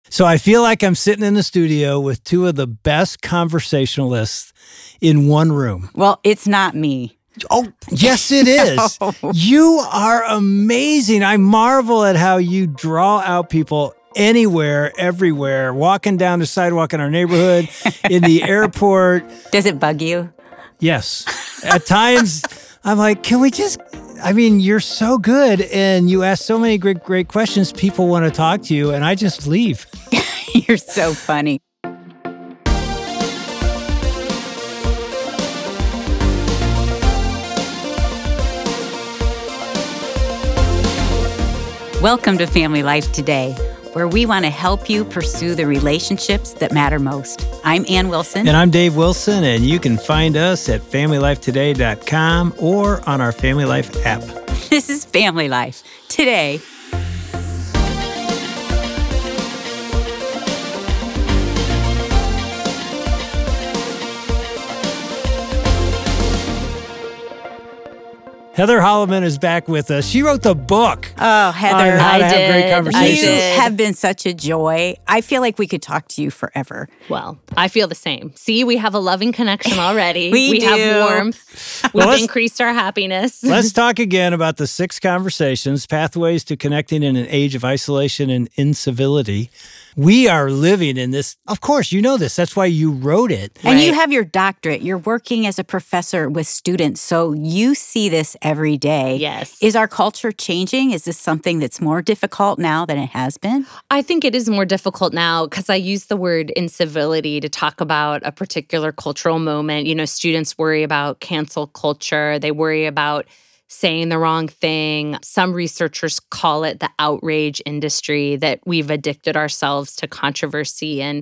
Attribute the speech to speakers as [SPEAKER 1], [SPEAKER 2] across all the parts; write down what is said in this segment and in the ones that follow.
[SPEAKER 1] So I feel like I'm sitting in the studio with two of the best conversationalists in one room.
[SPEAKER 2] Well, it's not me.
[SPEAKER 1] Oh, yes, it is. You are amazing. I marvel at how you draw out people anywhere, everywhere, walking down the sidewalk in our neighborhood, in the airport.
[SPEAKER 2] Does it bug you?
[SPEAKER 1] Yes. At times, I'm like, can we just... I mean, you're so good, and you ask so many great questions. People want to talk to you, and I just leave.
[SPEAKER 2] You're so funny. Welcome to Family Life Today, where we want to help you pursue the relationships that matter most. I'm Ann Wilson.
[SPEAKER 1] And I'm Dave Wilson, and you can find us at FamilyLifeToday.com or on our Family Life app.
[SPEAKER 2] This is Family Life Today.
[SPEAKER 1] Heather Holloman is back with us. She wrote the book.
[SPEAKER 2] Oh, Heather.
[SPEAKER 1] On how to have great conversations.
[SPEAKER 2] You have been such a joy. I feel like we could talk to you forever.
[SPEAKER 3] Well, I feel the same. See, we have a loving connection already.
[SPEAKER 2] We do.
[SPEAKER 3] Have warmth. We've increased our happiness.
[SPEAKER 1] Let's talk again about the 6 conversations, pathways to connecting in an age of isolation and incivility. We are living in this. Of course, you know this. That's why you wrote it.
[SPEAKER 2] And you have your doctorate. You're working as a professor with students, so you see this every day.
[SPEAKER 3] Yes.
[SPEAKER 2] Is our culture changing? Is this something that's more difficult now than it has been?
[SPEAKER 3] I think it is more difficult now because I use the word incivility to talk about a particular cultural moment. You know, students worry about cancel culture. They worry about saying the wrong thing. Some researchers call it the outrage industry, that we've addicted ourselves to controversy and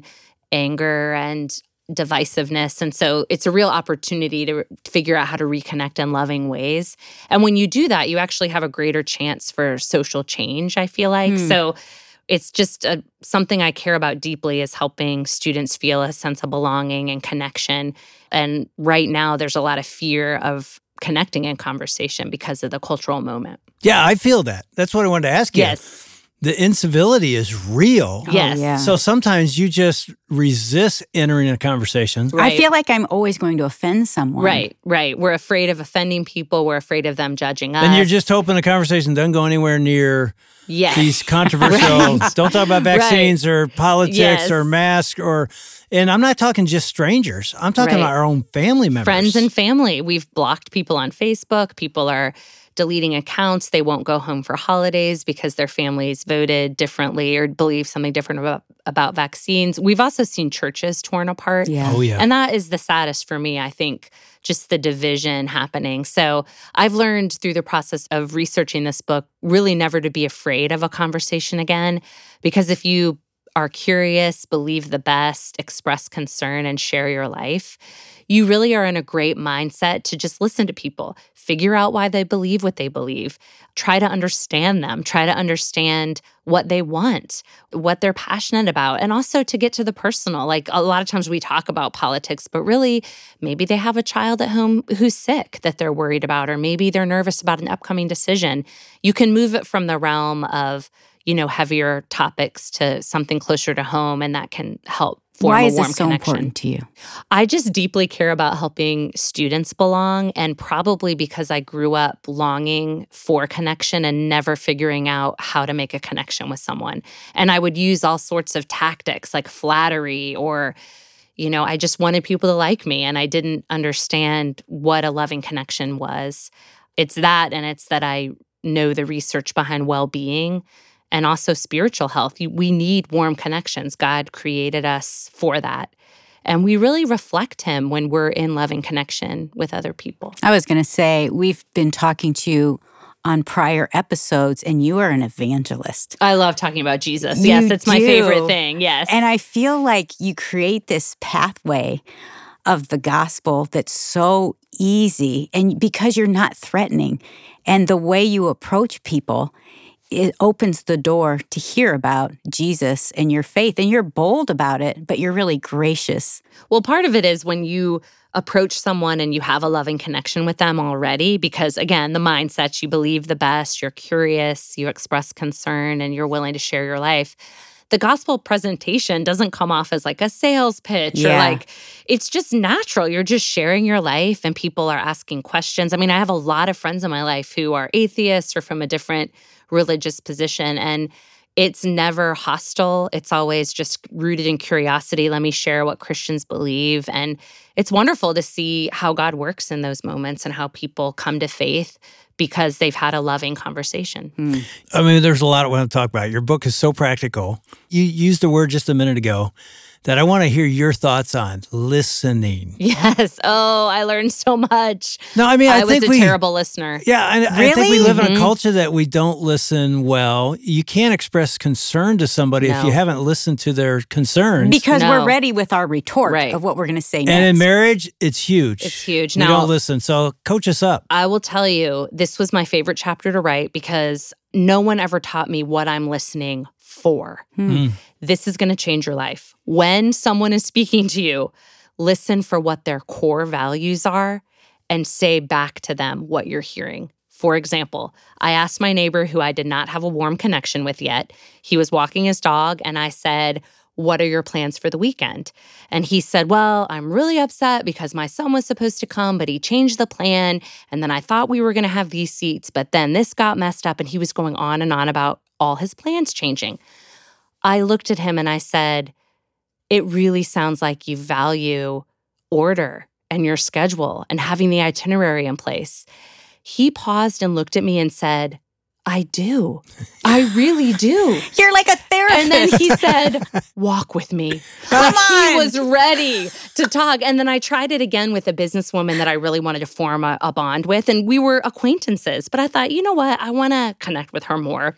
[SPEAKER 3] anger and divisiveness. And so it's a real opportunity to figure out how to reconnect in loving ways. And when you do that, you actually have a greater chance for social change, I feel like. So it's just something I care about deeply, is helping students feel a sense of belonging and connection. And right now, there's a lot of fear of connecting in conversation because of the cultural moment.
[SPEAKER 1] Yeah, I feel that. That's what I wanted to ask you.
[SPEAKER 3] Yes.
[SPEAKER 1] The incivility is real.
[SPEAKER 3] Yes.
[SPEAKER 2] Oh, yeah.
[SPEAKER 1] So sometimes you just resist entering a conversation.
[SPEAKER 3] Right.
[SPEAKER 2] I feel like I'm always going to offend someone.
[SPEAKER 3] Right. We're afraid of offending people. We're afraid of them judging us.
[SPEAKER 1] And you're just hoping the conversation doesn't go anywhere near these controversial, don't talk about vaccines or politics or masks and I'm not talking just strangers. I'm talking about our own family members.
[SPEAKER 3] Friends and family. We've blocked people on Facebook. People are deleting accounts. They won't go home for holidays because their families voted differently or believe something different about vaccines. We've also seen churches torn apart.
[SPEAKER 2] Yeah.
[SPEAKER 1] Oh, yeah.
[SPEAKER 3] And that is the saddest for me, I think, just the division happening. So I've learned through the process of researching this book really never to be afraid of a conversation again, because if you are curious, believe the best, express concern, and share your life, you really are in a great mindset to just listen to people, figure out why they believe what they believe, try to understand them, try to understand what they want, what they're passionate about, and also to get to the personal. Like a lot of times we talk about politics, but really maybe they have a child at home who's sick that they're worried about, or maybe they're nervous about an upcoming decision. You can move it from the realm of, heavier topics to something closer to home, and that can help form a warm connection.
[SPEAKER 2] Why is this so important to you?
[SPEAKER 3] I just deeply care about helping students belong, and probably because I grew up longing for connection and never figuring out how to make a connection with someone. And I would use all sorts of tactics like flattery or, I just wanted people to like me, and I didn't understand what a loving connection was. It's that, and it's that I know the research behind well-being and also spiritual health. We need warm connections. God created us for that. And we really reflect Him when we're in loving connection with other people.
[SPEAKER 2] I was going to say, we've been talking to you on prior episodes, and you are an evangelist.
[SPEAKER 3] I love talking about Jesus.
[SPEAKER 2] You
[SPEAKER 3] Yes, it's my
[SPEAKER 2] do.
[SPEAKER 3] favorite thing. Yes.
[SPEAKER 2] And I feel like you create this pathway of the gospel that's so easy, and because you're not threatening, and the way you approach people, it opens the door to hear about Jesus and your faith. And you're bold about it, but you're really gracious.
[SPEAKER 3] Well, part of it is when you approach someone and you have a loving connection with them already, because again, the mindset, you believe the best, you're curious, you express concern, and you're willing to share your life. the gospel presentation doesn't come off as like a sales pitch or like, it's just natural. You're just sharing your life and people are asking questions. I mean, I have a lot of friends in my life who are atheists or from a different religious position, and it's never hostile. It's always just rooted in curiosity. Let me share what Christians believe. And it's wonderful to see how God works in those moments and how people come to faith because they've had a loving conversation.
[SPEAKER 1] I mean, there's a lot I want to talk about. Your book is so practical. You used a word just a minute ago that I want to hear your thoughts on: listening.
[SPEAKER 3] Yes. Oh, I learned so much.
[SPEAKER 1] No, I mean, I
[SPEAKER 3] was
[SPEAKER 1] think
[SPEAKER 3] a terrible listener.
[SPEAKER 1] Yeah, I think we live in a culture that we don't listen well. You can't express concern to somebody if you haven't listened to their concerns.
[SPEAKER 2] Because we're ready with our retort of what we're going to say next.
[SPEAKER 1] And in marriage, it's huge.
[SPEAKER 3] It's huge.
[SPEAKER 1] We don't listen. So coach us up.
[SPEAKER 3] I will tell you, this was my favorite chapter to write because no one ever taught me what I'm listening for. This is going to change your life. When someone is speaking to you, listen for what their core values are and say back to them what you're hearing. For example, I asked my neighbor who I did not have a warm connection with yet. He was walking his dog and I said, "What are your plans for the weekend?" And he said, "Well, I'm really upset because my son was supposed to come, but he changed the plan. And then I thought we were going to have these seats, but then this got messed up." And he was going on and on about all his plans changing. I looked at him and I said, "It really sounds like you value order and your schedule and having the itinerary in place." He paused and looked at me and said, "I do. I really do."
[SPEAKER 2] You're like a therapist.
[SPEAKER 3] And then he said, "Walk with me."
[SPEAKER 2] Come on.
[SPEAKER 3] He was ready to talk. And then I tried it again with a businesswoman that I really wanted to form a bond with. And we were acquaintances. But I thought, you know what? I want to connect with her more.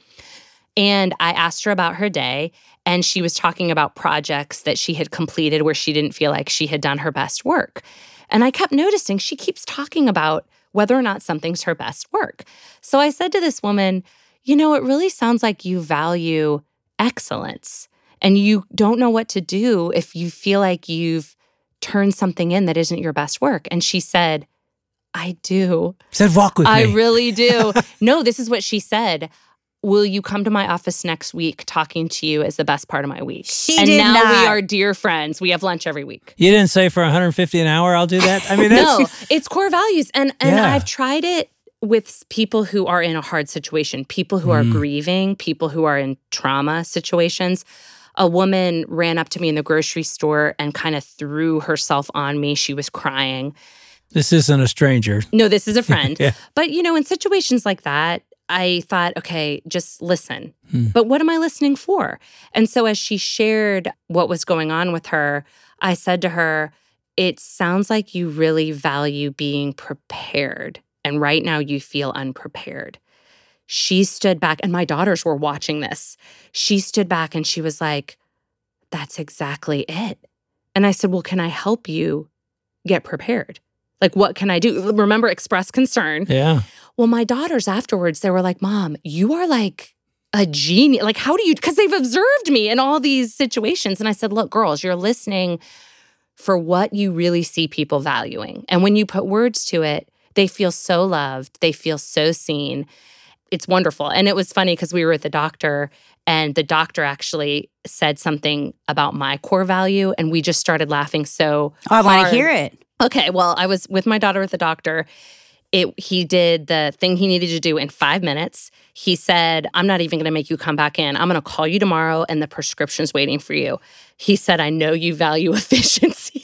[SPEAKER 3] And I asked her about her day, and she was talking about projects that she had completed where she didn't feel like she had done her best work. And I kept noticing she keeps talking about whether or not something's her best work. So I said to this woman, "You know, it really sounds like you value excellence, and you don't know what to do if you feel like you've turned something in that isn't your best work." And she said, "I do."
[SPEAKER 1] Said, "Walk with me."
[SPEAKER 3] I really do. No, this is what she said. "Will you come to my office next week? Talking to you is the best part of my week."
[SPEAKER 2] And
[SPEAKER 3] now
[SPEAKER 2] not.
[SPEAKER 3] we are dear friends. We have lunch every week.
[SPEAKER 1] You didn't say for $150 an hour I'll do that? I mean, that's...
[SPEAKER 3] No, it's core values. And I've tried it with people who are in a hard situation, people who are grieving, people who are in trauma situations. A woman ran up to me in the grocery store and kind of threw herself on me. She was crying.
[SPEAKER 1] This isn't a stranger.
[SPEAKER 3] No, this is a friend.
[SPEAKER 1] Yeah.
[SPEAKER 3] But, you know, in situations like that, I thought, okay, just listen. But what am I listening for? And so as she shared what was going on with her, I said to her, "It sounds like you really value being prepared. And right now you feel unprepared." She stood back, and my daughters were watching this. She stood back and she was like, "That's exactly it." And I said, "Well, can I help you get prepared? Like, what can I do?" Remember, express concern.
[SPEAKER 1] Yeah.
[SPEAKER 3] Well, my daughters afterwards, they were like, "Mom, you are like a genius. Like, how do you," because they've observed me in all these situations. And I said, "Look, girls, you're listening for what you really see people valuing. And when you put words to it, they feel so loved. They feel so seen. It's wonderful." And it was funny because we were at the doctor, and the doctor actually said something about my core value, and we just started laughing so
[SPEAKER 2] I want
[SPEAKER 3] hard.
[SPEAKER 2] to hear it.
[SPEAKER 3] Okay, well, I was with my daughter at the doctor. He did the thing he needed to do in 5 minutes. He said, "I'm not even going to make you come back in. I'm going to call you tomorrow, and the prescription's waiting for you." He said, "I know you value efficiency."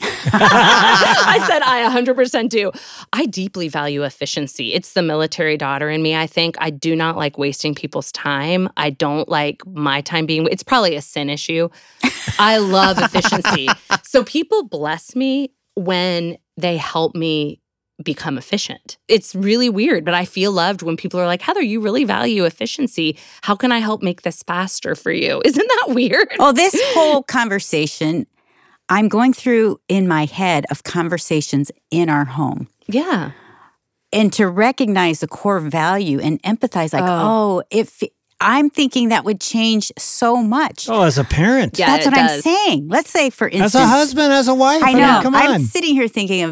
[SPEAKER 3] I said, "I 100% do." I deeply value efficiency. It's the military daughter in me, I think. I do not like wasting people's time. I don't like my time being... It's probably a sin issue. I love efficiency. So people bless me when they help me become efficient. It's really weird, but I feel loved when people are like, "Heather, you really value efficiency. How can I help make this faster for you?" Isn't that weird?
[SPEAKER 2] Well, this whole conversation, I'm going through in my head of conversations in our home.
[SPEAKER 3] Yeah.
[SPEAKER 2] And to recognize the core value and empathize, like, if I'm thinking that would change so much.
[SPEAKER 1] Oh, as a parent.
[SPEAKER 3] Yeah,
[SPEAKER 2] That's what I'm
[SPEAKER 3] does.
[SPEAKER 2] saying. Let's say, for instance,
[SPEAKER 1] As a husband, as a wife.
[SPEAKER 2] I know.
[SPEAKER 1] Come on.
[SPEAKER 2] I'm sitting here thinking of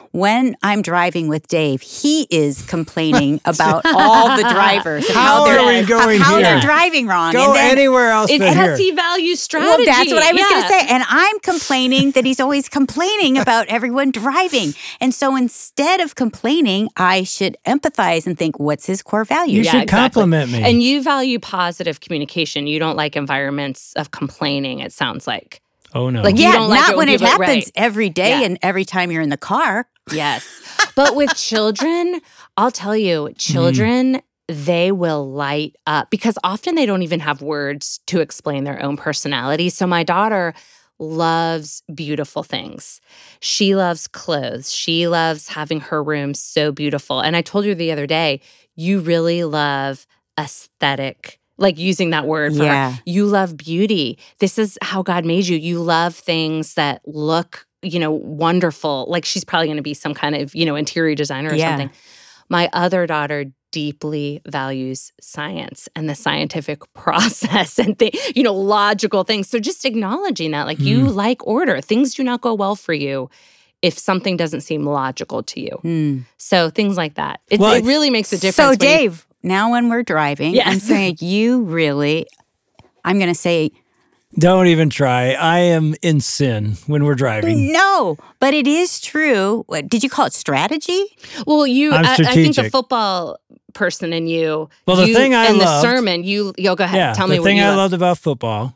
[SPEAKER 2] when I'm driving with Dave, he is complaining about all the drivers and
[SPEAKER 1] How are we going
[SPEAKER 2] how
[SPEAKER 1] here?
[SPEAKER 2] they're driving wrong.
[SPEAKER 1] Go
[SPEAKER 2] and then,
[SPEAKER 1] anywhere else but here.
[SPEAKER 3] Because he values strategy.
[SPEAKER 2] well, that's what I was going to
[SPEAKER 3] Yeah.
[SPEAKER 2] say. And I'm complaining that he's always complaining about everyone driving. And so instead of complaining, I should empathize and think, what's his core value?
[SPEAKER 1] You should compliment me.
[SPEAKER 3] And you value positive communication. You don't like environments of complaining, it sounds like.
[SPEAKER 1] Oh, no.
[SPEAKER 3] Like, you
[SPEAKER 2] Yeah,
[SPEAKER 3] don't like
[SPEAKER 2] not when it happens
[SPEAKER 3] right.
[SPEAKER 2] every day
[SPEAKER 3] Yeah.
[SPEAKER 2] and every time you're in the car.
[SPEAKER 3] Yes. But with children, I'll tell you, children, they will light up because often they don't even have words to explain their own personality. So my daughter loves beautiful things. She loves clothes. She loves having her room so beautiful. And I told her the other day, you really love aesthetic, like using that word for
[SPEAKER 2] Yeah.
[SPEAKER 3] her. You love beauty. This is how God made you. You love things that look, wonderful. Like she's probably going to be some kind of, interior designer or
[SPEAKER 2] Yeah.
[SPEAKER 3] something. My other daughter deeply values science and the scientific process and logical things. So just acknowledging that, like you like order. Things do not go well for you if something doesn't seem logical to you. So things like that. It really makes a difference.
[SPEAKER 2] So,
[SPEAKER 3] when you-
[SPEAKER 2] Dave, now when we're driving,
[SPEAKER 3] Yes.
[SPEAKER 2] I'm saying I'm going to say,
[SPEAKER 1] Don't even try. I am in sin when we're driving.
[SPEAKER 2] no, but it is true. What, did you call it strategy?
[SPEAKER 3] Well,
[SPEAKER 1] I'm
[SPEAKER 3] I think the
[SPEAKER 1] strategic.
[SPEAKER 3] football person in you.
[SPEAKER 1] Well, the thing I
[SPEAKER 3] and
[SPEAKER 1] loved-
[SPEAKER 3] the sermon, go ahead.
[SPEAKER 1] Yeah,
[SPEAKER 3] Tell me
[SPEAKER 1] the
[SPEAKER 3] what
[SPEAKER 1] thing
[SPEAKER 3] you
[SPEAKER 1] I
[SPEAKER 3] love.
[SPEAKER 1] loved about football,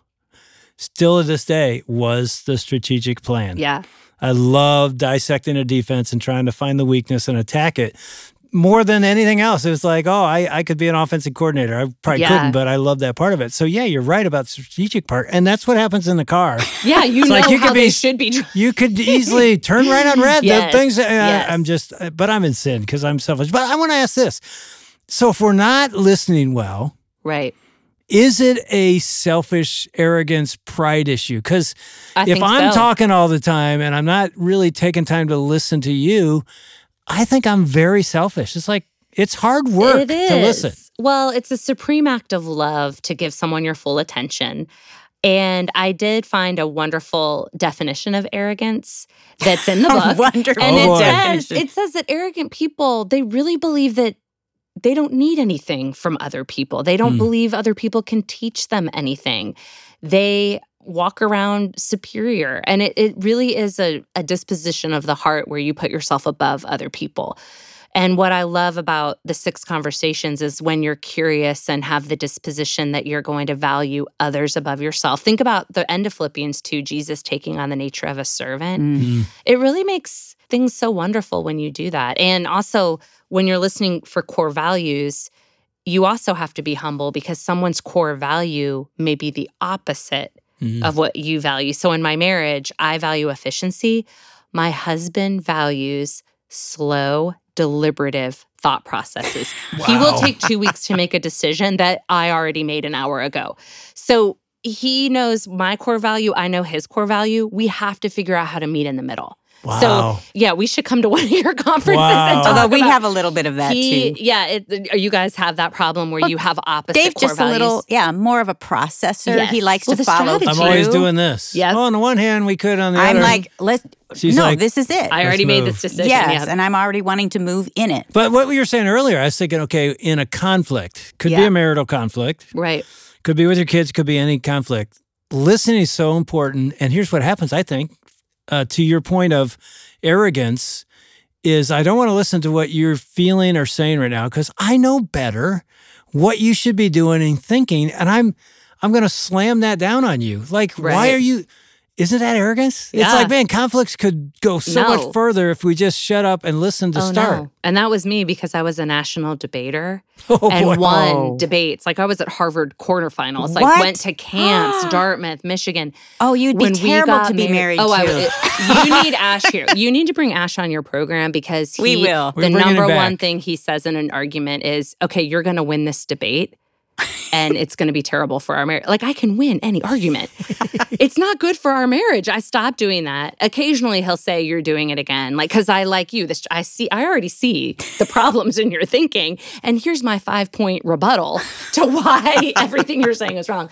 [SPEAKER 1] still to this day, was the strategic plan.
[SPEAKER 3] Yeah.
[SPEAKER 1] I love dissecting a defense and trying to find the weakness and attack it. More than anything else, it was like, I could be an offensive coordinator. I probably
[SPEAKER 3] Yeah.
[SPEAKER 1] couldn't, but I love that part of it. So yeah, you're right about the strategic part, and that's what happens in the car.
[SPEAKER 3] Yeah, you
[SPEAKER 1] It's
[SPEAKER 3] know
[SPEAKER 1] like you
[SPEAKER 3] how
[SPEAKER 1] could
[SPEAKER 3] they
[SPEAKER 1] be-
[SPEAKER 3] should be.
[SPEAKER 1] You could easily turn right on red.
[SPEAKER 3] Yes,
[SPEAKER 1] The things,
[SPEAKER 3] yes.
[SPEAKER 1] I'm just, but I'm in sin because I'm selfish. But I want to ask this: so if we're not listening well,
[SPEAKER 3] Right.
[SPEAKER 1] is it a selfish arrogance pride issue? Because
[SPEAKER 3] I
[SPEAKER 1] if
[SPEAKER 3] think
[SPEAKER 1] I'm
[SPEAKER 3] so.
[SPEAKER 1] talking all the time and I'm not really taking time to listen to you, I think I'm very selfish. It's like it's hard work
[SPEAKER 3] It is.
[SPEAKER 1] to listen.
[SPEAKER 3] Well, it's a supreme act of love to give someone your full attention. And I did find a wonderful definition of arrogance that's in the book.
[SPEAKER 2] Wonderful
[SPEAKER 3] And
[SPEAKER 1] Oh, boy.
[SPEAKER 3] it says that arrogant people, they really believe that they don't need anything from other people. They don't believe other people can teach them anything. They walk around superior. And it really is a disposition of the heart where you put yourself above other people. And what I love about the 6 conversations is when you're curious and have the disposition that you're going to value others above yourself. Think about the end of Philippians 2, Jesus taking on the nature of a servant. It really makes things so wonderful when you do that. And also, when you're listening for core values, you also have to be humble because someone's core value may be the opposite of what you value. So in my marriage, I value efficiency. My husband values slow, deliberative thought processes. He will take 2 weeks to make a decision that I already made an hour ago. So he knows my core value. I know his core value. We have to figure out how to meet in the middle.
[SPEAKER 1] Wow.
[SPEAKER 3] So yeah, we should come to one of your conferences
[SPEAKER 1] Wow.
[SPEAKER 3] and talk
[SPEAKER 2] Although we
[SPEAKER 3] about-
[SPEAKER 2] have a little bit of that too.
[SPEAKER 3] Yeah, you guys have that problem where you have opposite
[SPEAKER 2] Dave
[SPEAKER 3] core
[SPEAKER 2] just
[SPEAKER 3] values.
[SPEAKER 2] a little, more of a processor.
[SPEAKER 3] Yes.
[SPEAKER 2] He likes
[SPEAKER 3] Well,
[SPEAKER 2] to
[SPEAKER 3] the
[SPEAKER 2] follow
[SPEAKER 3] strategy.
[SPEAKER 1] I'm
[SPEAKER 2] through.
[SPEAKER 1] always doing this.
[SPEAKER 3] Yep.
[SPEAKER 1] Oh, on the one hand, we could. On the
[SPEAKER 2] I'm
[SPEAKER 1] other,
[SPEAKER 2] like,
[SPEAKER 1] She's
[SPEAKER 2] no,
[SPEAKER 1] like,
[SPEAKER 2] this is it.
[SPEAKER 3] I already
[SPEAKER 1] Let's
[SPEAKER 3] made
[SPEAKER 1] move.
[SPEAKER 3] this decision.
[SPEAKER 2] yes,
[SPEAKER 3] Yeah.
[SPEAKER 2] and I'm already wanting to move in it.
[SPEAKER 1] But what you were saying earlier, I was thinking, okay, in a conflict, could be
[SPEAKER 3] Yeah.
[SPEAKER 1] a marital conflict,
[SPEAKER 3] Right.
[SPEAKER 1] could be with your kids, could be any conflict. Listening is so important. And here's what happens, I think, to your point of arrogance, is I don't want to listen to what you're feeling or saying right now because I know better what you should be doing and thinking, and I'm going to slam that down on you. Like, why
[SPEAKER 3] Right.
[SPEAKER 1] are you? Isn't that arrogance? It's
[SPEAKER 3] Yeah.
[SPEAKER 1] like, man, conflicts could go so
[SPEAKER 3] No.
[SPEAKER 1] much further if we just shut up and listen to start.
[SPEAKER 3] No. And that was me because I was a national debater
[SPEAKER 1] Oh,
[SPEAKER 3] and
[SPEAKER 1] boy.
[SPEAKER 3] won
[SPEAKER 2] Oh.
[SPEAKER 3] debates. Like I was at Harvard quarterfinals. Like
[SPEAKER 2] What?
[SPEAKER 3] went to camps, Dartmouth, Michigan.
[SPEAKER 2] Oh, you'd be
[SPEAKER 3] When we
[SPEAKER 2] terrible
[SPEAKER 3] got
[SPEAKER 2] to be married
[SPEAKER 3] Oh,
[SPEAKER 2] to.
[SPEAKER 3] you need Ash here. You need to bring Ash on your program because
[SPEAKER 2] We will.
[SPEAKER 1] We're
[SPEAKER 3] The
[SPEAKER 1] bringing him
[SPEAKER 3] number
[SPEAKER 1] back.
[SPEAKER 3] one thing he says in an argument is, "Okay, you're going to win this debate." And it's going to be terrible for our marriage. Like, I can win any argument. It's not good for our marriage. I stopped doing that. Occasionally, he'll say, "You're doing it again." Like, because I like you. I already see the problems in your thinking. And here's my 5-point rebuttal to why everything you're saying is wrong.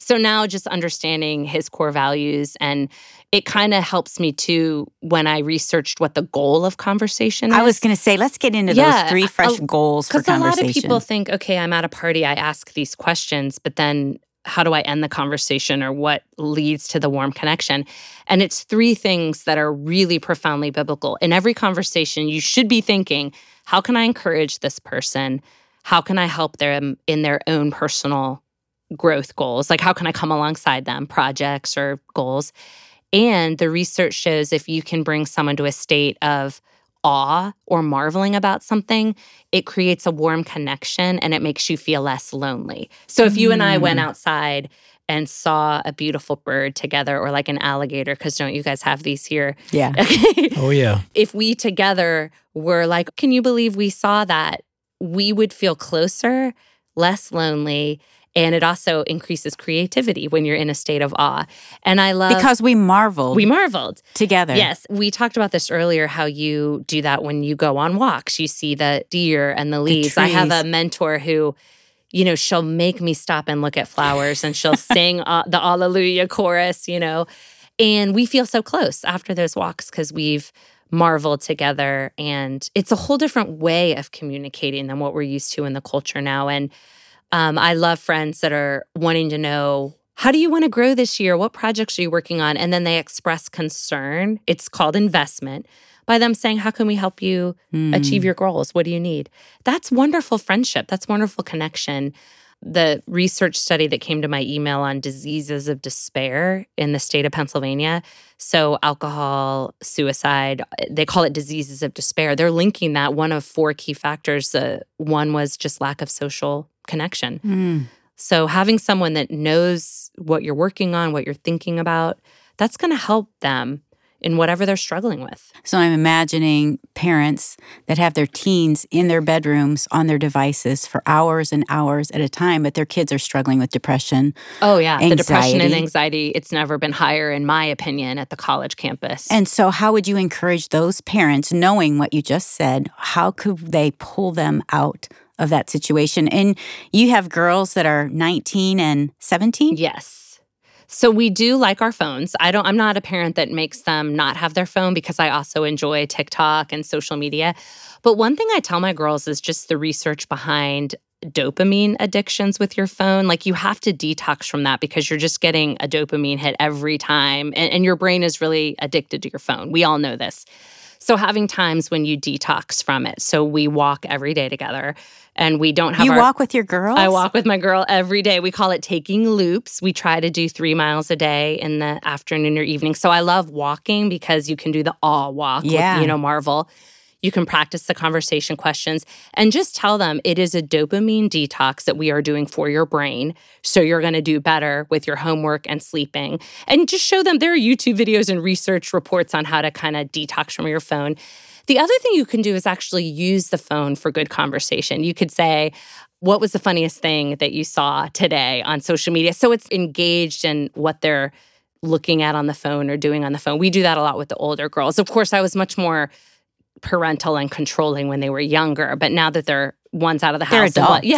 [SPEAKER 3] So now just understanding his core values, and it kind of helps me too when I researched what the goal of conversation is.
[SPEAKER 2] I was going to say, let's get into those 3 fresh goals for conversation.
[SPEAKER 3] Because a lot of people think, okay, I'm at a party, I ask these questions, but then how do I end the conversation, or what leads to the warm connection? And it's 3 things that are really profoundly biblical. In every conversation, you should be thinking, how can I encourage this person? How can I help them in their own personal growth goals? Like, how can I come alongside them, projects or goals? And the research shows if you can bring someone to a state of awe or marveling about something, it creates a warm connection and it makes you feel less lonely. So if you and I went outside and saw a beautiful bird together, or like an alligator, because don't you guys have these here?
[SPEAKER 2] Yeah.
[SPEAKER 1] Oh, yeah.
[SPEAKER 3] If we together were like, can you believe we saw that? We would feel closer, less lonely, and it also increases creativity when you're in a state of awe. And I love—
[SPEAKER 2] Because we marveled.
[SPEAKER 3] We marveled.
[SPEAKER 2] Together.
[SPEAKER 3] Yes. We talked about this earlier, how you do that when you go on walks. You see the deer and the leaves. I have a mentor who, you know, she'll make me stop and look at flowers, and she'll sing the Alleluia chorus, you know. And we feel so close after those walks because we've marveled together. And it's a whole different way of communicating than what we're used to in the culture now. And I love friends that are wanting to know, how do you want to grow this year? What projects are you working on? And then they express concern. It's called investment, by them saying, how can we help you achieve your goals? What do you need? That's wonderful friendship. That's wonderful connection. The research study that came to my email on diseases of despair in the state of Pennsylvania, so alcohol, suicide, they call it diseases of despair. They're linking that one of 4 key factors. One was just lack of social connection. So having someone that knows what you're working on, what you're thinking about, that's going to help them in whatever they're struggling with.
[SPEAKER 2] So I'm imagining parents that have their teens in their bedrooms on their devices for hours and hours at a time, but their kids are struggling with depression.
[SPEAKER 3] Oh, yeah.
[SPEAKER 2] Anxiety.
[SPEAKER 3] The depression and anxiety, it's never been higher, in my opinion, at the college campus.
[SPEAKER 2] And so how would you encourage those parents, knowing what you just said, how could they pull them out of that situation? And you have girls that are 19 and 17?
[SPEAKER 3] Yes. So we do like our phones. I'm not a parent that makes them not have their phone, because I also enjoy TikTok and social media. But one thing I tell my girls is just the research behind dopamine addictions with your phone. Like, you have to detox from that, because you're just getting a dopamine hit every time. And your brain is really addicted to your phone. We all know this. So having times when you detox from it. So we walk every day together, and we don't have—
[SPEAKER 2] You walk with your girls?
[SPEAKER 3] I walk with my girl every day. We call it taking loops. We try to do 3 miles a day in the afternoon or evening. So I love walking because you can do the awe walk with, Marvel. You can practice the conversation questions and just tell them it is a dopamine detox that we are doing for your brain. So you're going to do better with your homework and sleeping. And just show them there are YouTube videos and research reports on how to kind of detox from your phone. The other thing you can do is actually use the phone for good conversation. You could say, what was the funniest thing that you saw today on social media? So it's engaged in what they're looking at on the phone or doing on the phone. We do that a lot with the older girls. Of course, I was much more parental and controlling when they were younger, but now that they're one's out of the house,
[SPEAKER 2] they're adults.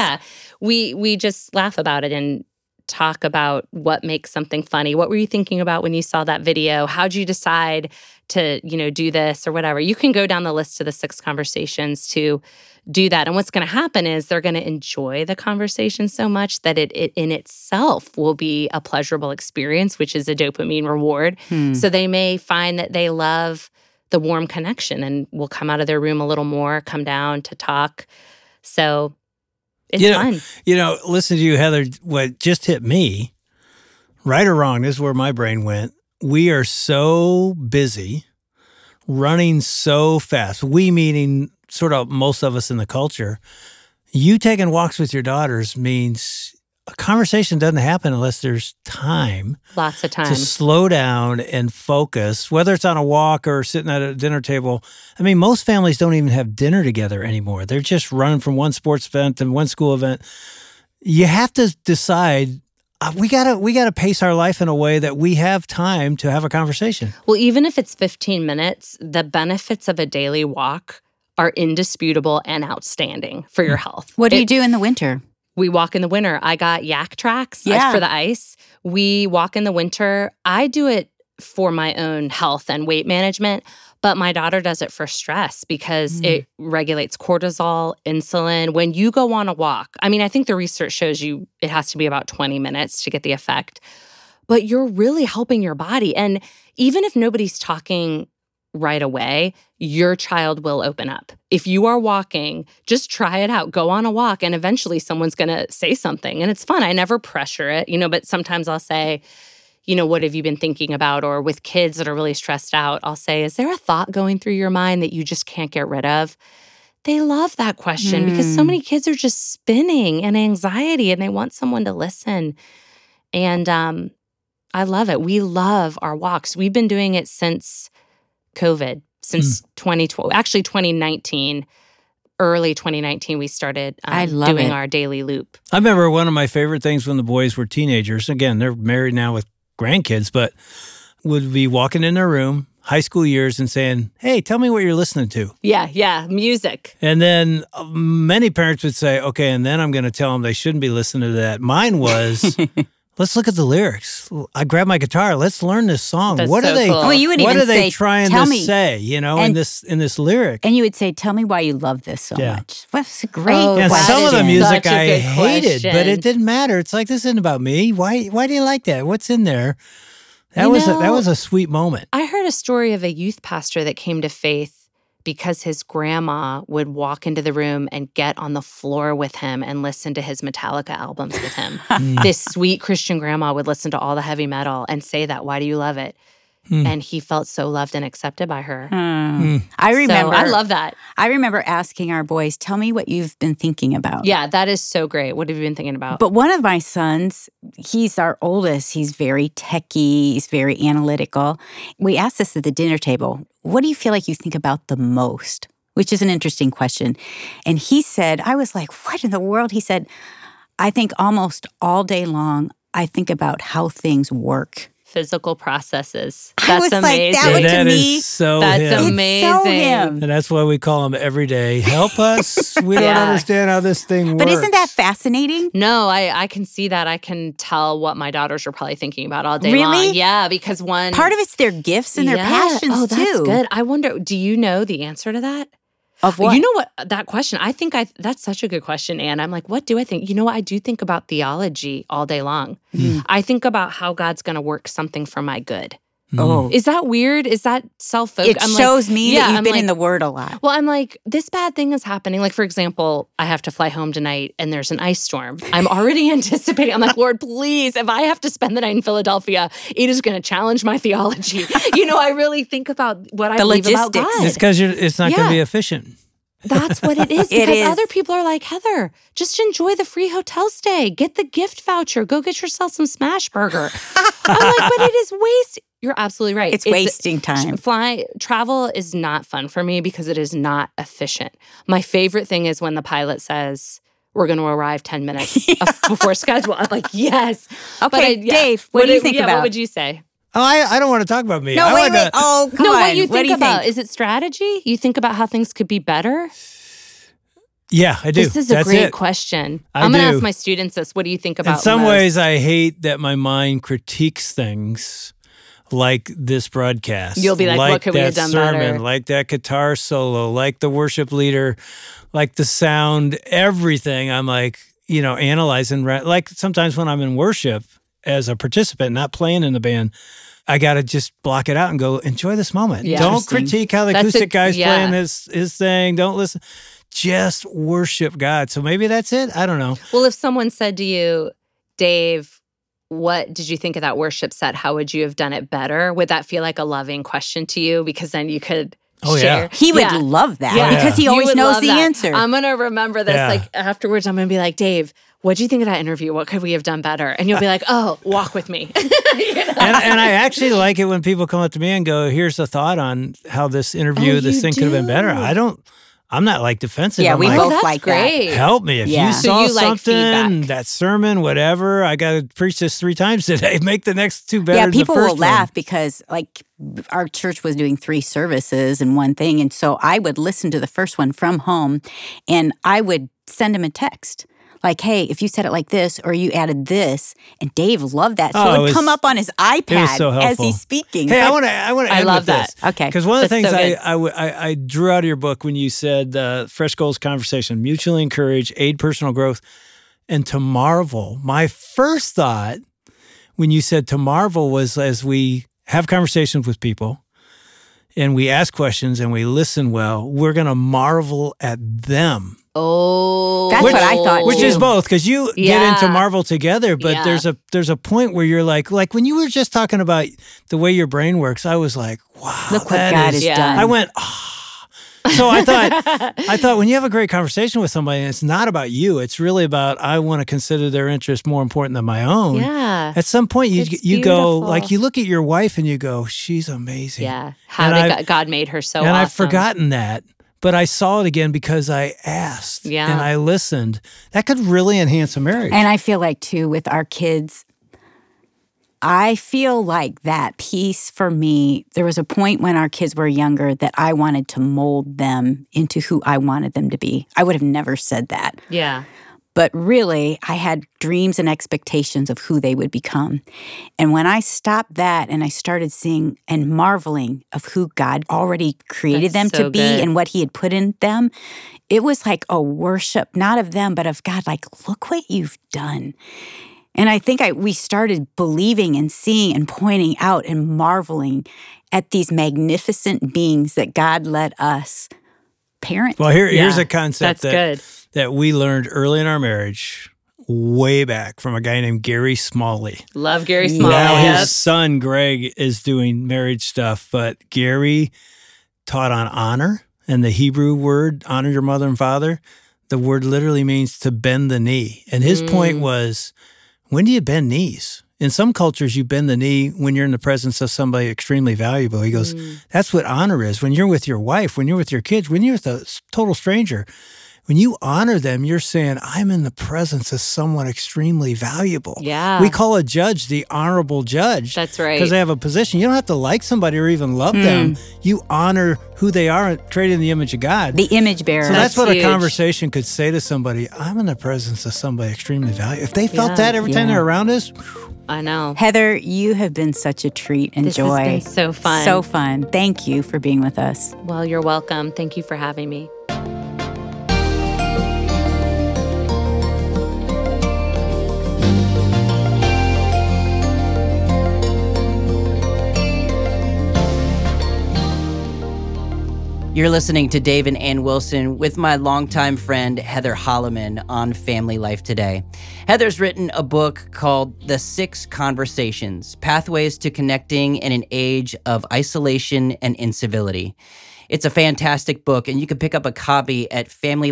[SPEAKER 3] We just laugh about it and talk about what makes something funny. What were you thinking about when you saw that video? How'd you decide to, do this or whatever? You can go down the list to the 6 conversations to do that. And what's going to happen is they're going to enjoy the conversation so much that it in itself will be a pleasurable experience, which is a dopamine reward. So they may find that they love the warm connection and will come out of their room a little more, come down to talk. So it's fun.
[SPEAKER 1] Listen to you, Heather, what just hit me, right or wrong, this is where my brain went. We are so busy, running so fast. We meaning sort of most of us in the culture. You taking walks with your daughters means a conversation doesn't happen unless there's time.
[SPEAKER 3] Lots of time.
[SPEAKER 1] To slow down and focus, whether it's on a walk or sitting at a dinner table. I mean, most families don't even have dinner together anymore. They're just running from one sports event to one school event. You have to decide, we gotta pace our life in a way that we have time to have a conversation.
[SPEAKER 3] Well, even if it's 15 minutes, the benefits of a daily walk are indisputable and outstanding for your health.
[SPEAKER 2] What do you do in the winter?
[SPEAKER 3] We walk in the winter. I got Yak Tracks for the ice. We walk in the winter. I do it for my own health and weight management, but my daughter does it for stress because it regulates cortisol, insulin. When you go on a walk, I mean, I think the research shows you it has to be about 20 minutes to get the effect, but you're really helping your body. And even if nobody's talking right away, your child will open up. If you are walking, just try it out. Go on a walk, and eventually someone's going to say something. And it's fun. I never pressure it, but sometimes I'll say, what have you been thinking about? Or with kids that are really stressed out, I'll say, is there a thought going through your mind that you just can't get rid of? They love that question because so many kids are just spinning in anxiety and they want someone to listen. And I love it. We love our walks. We've been doing it since COVID, since 2012, actually 2019. Early 2019, we started doing our daily loop.
[SPEAKER 1] I remember one of my favorite things when the boys were teenagers. Again, they're married now with grandkids, but would be walking in their room, high school years, and saying, hey, tell me what you're listening to.
[SPEAKER 3] Yeah, music.
[SPEAKER 1] And then many parents would say, okay, and then I'm going to tell them they shouldn't be listening to that. Mine was, let's look at the lyrics. I grab my guitar. Let's learn this song.
[SPEAKER 2] That's
[SPEAKER 1] what
[SPEAKER 2] so
[SPEAKER 1] are they?
[SPEAKER 2] Cool. Well, you would
[SPEAKER 1] what
[SPEAKER 2] even
[SPEAKER 1] are they
[SPEAKER 2] say,
[SPEAKER 1] trying
[SPEAKER 2] tell
[SPEAKER 1] to
[SPEAKER 2] me.
[SPEAKER 1] say? In this lyric.
[SPEAKER 2] And you would say, "Tell me why you love this so much." That's a great.
[SPEAKER 1] Yeah, some of the music I hated,
[SPEAKER 3] question.
[SPEAKER 1] but it didn't matter. It's like, this isn't about me. Why do you like that? What's in there? That was a sweet moment.
[SPEAKER 3] I heard a story of a youth pastor that came to faith because his grandma would walk into the room and get on the floor with him and listen to his Metallica albums with him. This sweet Christian grandma would listen to all the heavy metal and say that, why do you love it? And he felt so loved and accepted by her.
[SPEAKER 2] I remember.
[SPEAKER 3] So I love that.
[SPEAKER 2] I remember asking our boys, tell me what you've been thinking about.
[SPEAKER 3] Yeah, that is so great. What have you been thinking about?
[SPEAKER 2] But one of my sons, he's our oldest. He's very techie. He's very analytical. We asked this at the dinner table. What do you feel like you think about the most? Which is an interesting question. And he said, I was like, what in the world? He said, I think almost all day long, I think about how things work.
[SPEAKER 3] Physical processes.
[SPEAKER 2] I was
[SPEAKER 3] amazing.
[SPEAKER 2] Like, that
[SPEAKER 1] is so
[SPEAKER 3] that's
[SPEAKER 1] him.
[SPEAKER 3] amazing.
[SPEAKER 2] It's so him.
[SPEAKER 1] And that's why we call him every day. Help us. We don't understand how this thing works.
[SPEAKER 2] But isn't that fascinating?
[SPEAKER 3] No, I can see that. I can tell what my daughters are probably thinking about all day
[SPEAKER 2] Really?
[SPEAKER 3] long. Yeah, because part
[SPEAKER 2] of it's their gifts and their passions,
[SPEAKER 3] oh, that's
[SPEAKER 2] too.
[SPEAKER 3] good. I wonder, do you know the answer to that?
[SPEAKER 2] Of what?
[SPEAKER 3] You know what, that question, that's such a good question, Anne. I'm like, what do I think? You know what, I do think about theology all day long. I think about how God's going to work something for my good.
[SPEAKER 2] Oh.
[SPEAKER 3] Is that weird? Is that self-focused?
[SPEAKER 2] It shows me that you've been in the Word a lot.
[SPEAKER 3] Well, I'm like, this bad thing is happening. Like, for example, I have to fly home tonight and there's an ice storm. I'm already anticipating. I'm like, Lord, please, if I have to spend the night in Philadelphia, it is going to challenge my theology. I really think about what I believe about God.
[SPEAKER 1] It's because it's not going to be efficient.
[SPEAKER 3] That's what it is.
[SPEAKER 2] It
[SPEAKER 3] Because
[SPEAKER 2] is.
[SPEAKER 3] other people are like, Heather, just enjoy the free hotel stay. Get the gift voucher. Go get yourself some smash burger. I'm like, but it is waste. You're absolutely right.
[SPEAKER 2] It's wasting time.
[SPEAKER 3] Travel is not fun for me because it is not efficient. My favorite thing is when the pilot says, we're going to arrive 10 minutes before schedule. I'm like, yes.
[SPEAKER 2] Okay, Dave, what do you think about?
[SPEAKER 3] What would you say?
[SPEAKER 1] Oh, I don't want to talk about me.
[SPEAKER 2] No, wait. Oh, come on.
[SPEAKER 3] What you
[SPEAKER 2] What do
[SPEAKER 3] think
[SPEAKER 2] you
[SPEAKER 3] about?
[SPEAKER 2] think?
[SPEAKER 3] Is it strategy? You think about how things could be better?
[SPEAKER 1] Yeah, I do.
[SPEAKER 3] This is
[SPEAKER 1] That's
[SPEAKER 3] a great
[SPEAKER 1] it.
[SPEAKER 3] question.
[SPEAKER 1] I
[SPEAKER 3] I'm going to
[SPEAKER 1] do.
[SPEAKER 3] ask my students this. What do you think about
[SPEAKER 1] In some
[SPEAKER 3] most?
[SPEAKER 1] ways, I hate that my mind critiques things like this broadcast.
[SPEAKER 3] You'll be like, what could we have done
[SPEAKER 1] sermon,
[SPEAKER 3] better?
[SPEAKER 1] like that guitar solo, like the worship leader, like the sound, everything. I'm like, analyzing. Like sometimes when I'm in worship as a participant, not playing in the band, I got to just block it out and go, enjoy this moment.
[SPEAKER 3] Yeah.
[SPEAKER 1] Don't critique how the acoustic guy's
[SPEAKER 3] yeah.
[SPEAKER 1] playing his thing. Don't listen. Just worship God. So maybe that's it. I don't know.
[SPEAKER 3] Well, if someone said to you, Dave, what did you think of that worship set? How would you have done it better? Would that feel like a loving question to you? Because then you could share.
[SPEAKER 2] He would love that
[SPEAKER 1] Yeah.
[SPEAKER 2] because he
[SPEAKER 3] You
[SPEAKER 2] always
[SPEAKER 3] would
[SPEAKER 2] knows
[SPEAKER 3] love
[SPEAKER 2] the
[SPEAKER 3] that.
[SPEAKER 2] answer.
[SPEAKER 3] I'm going to remember this.
[SPEAKER 1] Yeah.
[SPEAKER 3] Like afterwards, I'm going to be like, Dave, what do you think of that interview? What could we have done better? And you'll be like, oh, walk with me.
[SPEAKER 1] And I actually like it when people come up to me and go, here's a thought on how this interview, this thing could have been better. I'm not like defensive.
[SPEAKER 2] Yeah,
[SPEAKER 1] I'm
[SPEAKER 2] we
[SPEAKER 1] like,
[SPEAKER 2] both
[SPEAKER 3] that's
[SPEAKER 2] like
[SPEAKER 3] great.
[SPEAKER 2] that.
[SPEAKER 1] help me. If
[SPEAKER 2] Yeah.
[SPEAKER 1] you
[SPEAKER 2] So
[SPEAKER 1] saw
[SPEAKER 3] you like
[SPEAKER 1] something,
[SPEAKER 3] feedback.
[SPEAKER 1] that sermon, whatever, I got to preach this 3 times today. Make the next 2 better
[SPEAKER 2] Yeah,
[SPEAKER 1] than the
[SPEAKER 2] people
[SPEAKER 1] first
[SPEAKER 2] will laugh
[SPEAKER 1] one.
[SPEAKER 2] because our church was doing 3 services in one thing. And so I would listen to the first one from home and I would send him a text. like, hey, if you said it like this or you added this, and Dave loved that. So
[SPEAKER 1] Oh,
[SPEAKER 2] it
[SPEAKER 1] it
[SPEAKER 2] would
[SPEAKER 1] was-
[SPEAKER 2] come up on his
[SPEAKER 1] It was
[SPEAKER 2] iPad
[SPEAKER 1] so
[SPEAKER 2] as
[SPEAKER 1] helpful.
[SPEAKER 2] he's speaking.
[SPEAKER 1] Hey, I
[SPEAKER 2] But-
[SPEAKER 1] want to. I end
[SPEAKER 3] love
[SPEAKER 1] with this.
[SPEAKER 3] that.
[SPEAKER 2] Okay.
[SPEAKER 1] Because one of the
[SPEAKER 3] That's
[SPEAKER 1] things
[SPEAKER 3] so good.
[SPEAKER 1] I drew out of your book when you said Fresh Goals Conversation, mutually encourage, aid personal growth, and to marvel. My first thought when you said to marvel was as we have conversations with people and we ask questions and we listen well, we're going to marvel at them.
[SPEAKER 3] Oh,
[SPEAKER 2] That's what I thought,
[SPEAKER 1] Which
[SPEAKER 2] too.
[SPEAKER 1] is both, because you get
[SPEAKER 3] Yeah.
[SPEAKER 1] into marvel together, but
[SPEAKER 3] Yeah.
[SPEAKER 1] there's a point where you're like when you were just talking about the way your brain works, I was like, wow,
[SPEAKER 2] Look what
[SPEAKER 1] that
[SPEAKER 2] God
[SPEAKER 1] is-
[SPEAKER 2] has
[SPEAKER 3] Yeah.
[SPEAKER 2] done.
[SPEAKER 1] I went, So I thought when you have a great conversation with somebody, it's not about you. It's really about I want to consider their interest more important than my own.
[SPEAKER 3] Yeah.
[SPEAKER 1] At some point,
[SPEAKER 3] It's
[SPEAKER 1] you go
[SPEAKER 3] beautiful.
[SPEAKER 1] like you look at your wife and you go, she's amazing.
[SPEAKER 3] Yeah. How
[SPEAKER 1] And
[SPEAKER 3] did
[SPEAKER 1] I've-
[SPEAKER 3] God made her so
[SPEAKER 1] and
[SPEAKER 3] awesome.
[SPEAKER 1] I've forgotten that. But I saw it again because I asked
[SPEAKER 3] Yeah.
[SPEAKER 1] and I listened. That could really enhance a marriage.
[SPEAKER 2] And I feel like, too, with our kids, I feel like that piece for me, there was a point when our kids were younger that I wanted to mold them into who I wanted them to be. I would have never said that.
[SPEAKER 3] Yeah.
[SPEAKER 2] But really, I had dreams and expectations of who they would become. And when I stopped that and I started seeing and marveling of who God already created
[SPEAKER 3] That's
[SPEAKER 2] them
[SPEAKER 3] so
[SPEAKER 2] to be
[SPEAKER 3] good.
[SPEAKER 2] and what He had put in them, it was like a worship, not of them, but of God. Like, look what you've done. And I think we started believing and seeing and pointing out and marveling at these magnificent beings that God let us parent.
[SPEAKER 1] Well, here's
[SPEAKER 3] Yeah.
[SPEAKER 1] a concept
[SPEAKER 3] That's
[SPEAKER 1] that we learned early in our marriage, way back from a guy named Gary Smalley.
[SPEAKER 3] good. Love Gary Smalley.
[SPEAKER 1] Now
[SPEAKER 3] Yep.
[SPEAKER 1] his son Greg is doing marriage stuff, but Gary taught on honor, and the Hebrew word honor your mother and father. The word literally means to bend the knee, and his point was, when do you bend knees? In some cultures, you bend the knee when you're in the presence of somebody extremely valuable. He goes, that's what honor is. When you're with your wife, when you're with your kids, when you're with a total stranger, when you honor them, you're saying, I'm in the presence of someone extremely valuable.
[SPEAKER 3] Yeah.
[SPEAKER 1] We call a judge the honorable judge.
[SPEAKER 3] That's right.
[SPEAKER 1] Because they have a position. You don't have to like somebody or even love them. You honor who they are, created in the image of God.
[SPEAKER 2] The image bearer.
[SPEAKER 1] So that's what
[SPEAKER 3] huge.
[SPEAKER 1] a conversation could say to somebody. I'm in the presence of somebody extremely valuable. If they felt
[SPEAKER 3] Yeah.
[SPEAKER 1] that every time
[SPEAKER 2] Yeah.
[SPEAKER 1] they're around us,
[SPEAKER 3] I know.
[SPEAKER 2] Heather, you have been such a treat and
[SPEAKER 3] This
[SPEAKER 2] joy.
[SPEAKER 3] has been so fun.
[SPEAKER 2] So fun. Thank you for being with us.
[SPEAKER 3] Well, you're welcome. Thank you for having me.
[SPEAKER 4] You're listening to Dave and Ann Wilson with my longtime friend Heather Holleman on Family Life Today. Heather's written a book called The 6 Conversations: Pathways to Connecting in an Age of Isolation and Incivility. It's a fantastic book, and you can pick up a copy at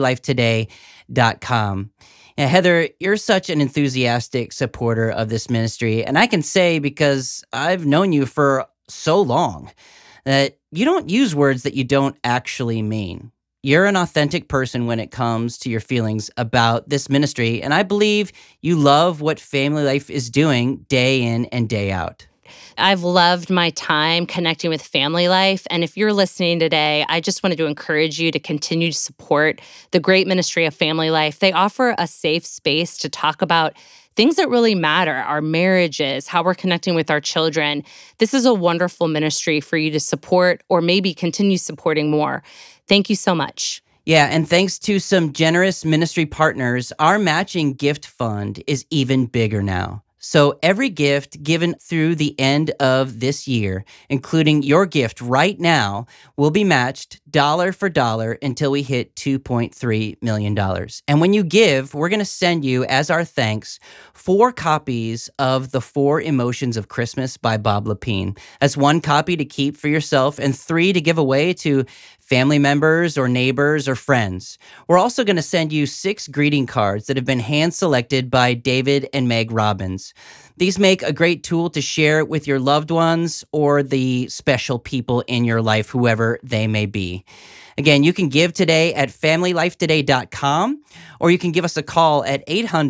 [SPEAKER 4] FamilyLifeToday.com. And Heather, you're such an enthusiastic supporter of this ministry, and I can say, because I've known you for so long, that you don't use words that you don't actually mean. You're an authentic person when it comes to your feelings about this ministry, and I believe you love what Family Life is doing day in and day out.
[SPEAKER 3] I've loved my time connecting with Family Life. And if you're listening today, I just wanted to encourage you to continue to support the great ministry of Family Life. They offer a safe space to talk about things that really matter, our marriages, how we're connecting with our children. This is a wonderful ministry for you to support or maybe continue supporting more. Thank you so much.
[SPEAKER 4] Yeah, and thanks to some generous ministry partners, our matching gift fund is even bigger now. So every gift given through the end of this year, including your gift right now, will be matched dollar for dollar until we hit $2.3 million. And when you give, we're going to send you, as our thanks, 4 copies of The 4 Emotions of Christmas by Bob Lepine. That's 1 copy to keep for yourself and 3 to give away to family members or neighbors or friends. We're also going to send you 6 greeting cards that have been hand-selected by David and Meg Robbins. These make a great tool to share with your loved ones or the special people in your life, whoever they may be. Again, you can give today at FamilyLifeToday.com, or you can give us a call at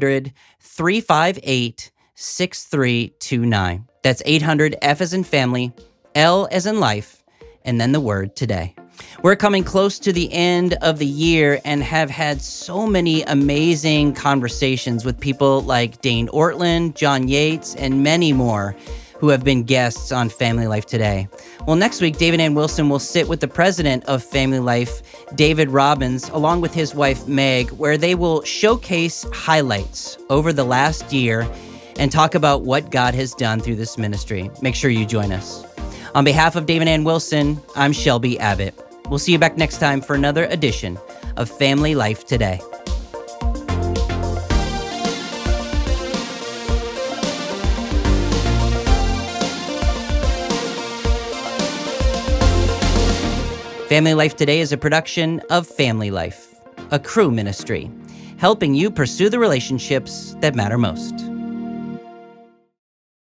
[SPEAKER 4] 800-358-6329. That's 800, F as in family, L as in life, and then the word today. We're coming close to the end of the year and have had so many amazing conversations with people like Dane Ortland, John Yates, and many more who have been guests on Family Life Today. Well, next week, David Ann Wilson will sit with the president of Family Life, David Robbins, along with his wife, Meg, where they will showcase highlights over the last year and talk about what God has done through this ministry. Make sure you join us. On behalf of David Ann Wilson, I'm Shelby Abbott. We'll see you back next time for another edition of Family Life Today. Family Life Today is a production of Family Life, a Cru ministry, helping you pursue the relationships that matter most.